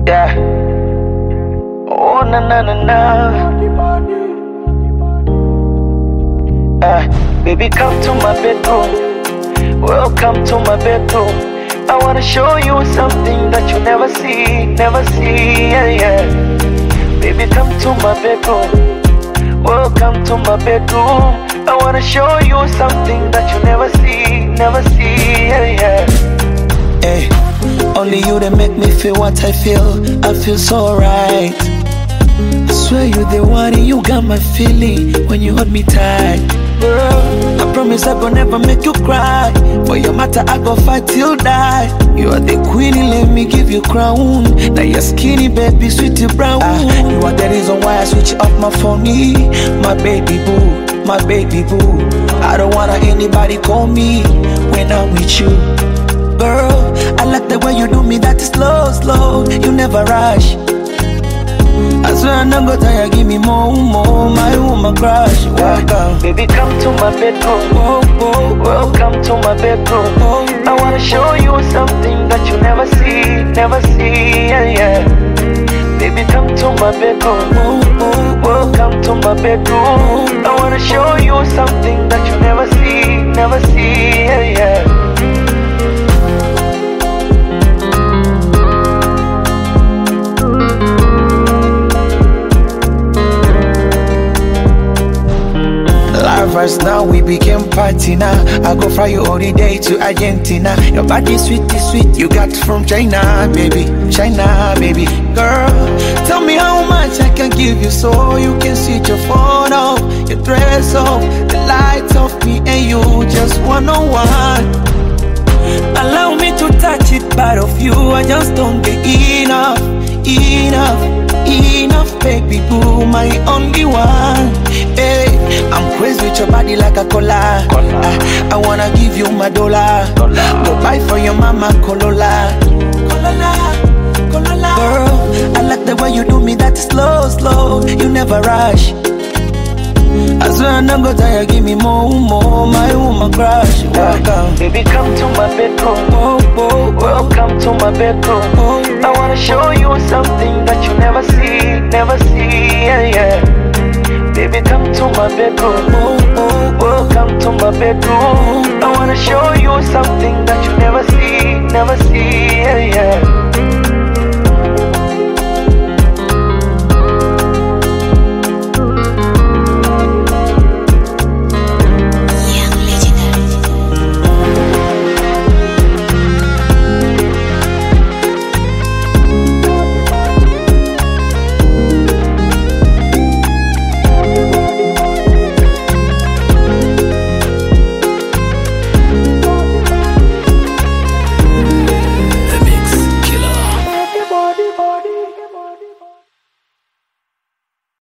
Yeah. Oh na na na na. Baby, come to my bedroom. Welcome to my bedroom. I wanna show you something that you never see, never see. Yeah, yeah. Baby, come to my bedroom. Welcome to my bedroom. I wanna show you something that you never see, never see. Yeah, yeah. Hey, only you that make me feel what I feel. I feel so right. I swear you're the one and you got my feeling when you hold me tight. Girl, I promise I gon' never make you cry. For your matter I gon' fight till die. You are the queen, let me give you crown. Now you're skinny baby, sweetie brown. You are the reason why I switch up my phone. My baby boo, my baby boo. I don't wanna anybody call me when I'm with you. Girl, I like the way you do me, that is slow, slow. You never rush. I swear I'm not gonna tire, give me more, my woman crush. Welcome, baby, come to my bedroom. Oh, oh, welcome to my bedroom. Oh, I wanna show you something that you never see, never see. Yeah, yeah. Baby, come to my bedroom. Oh, oh, welcome to my bedroom. I wanna show you something that you never see, never see. Yeah, yeah. Lovers now, we became party now. I go fly you all the day to Argentina. Your body sweet is sweet, you got from China, baby. China, baby. Girl, tell me how much I can give you so you can switch your phone off, your dress off, the lights off me and you just one-on-one. Allow me to touch it, part of you I just don't get enough, enough, baby boo, my only one. Hey, I'm crazy with your body like a cola. I wanna give you my dollar. Go buy for your mama Corolla. Girl, I like the way you do me, that is slow, slow. You never rush. I swear I'm not gonna tire, give me more, my woman crush. Welcome, baby, come to my bedroom. Oh, oh, welcome to my bedroom. Oh, I wanna show you something that you never see, never see. Yeah, yeah. Baby, come to my bedroom. Oh, oh, welcome to my bedroom. I wanna show you something that you never see, never see.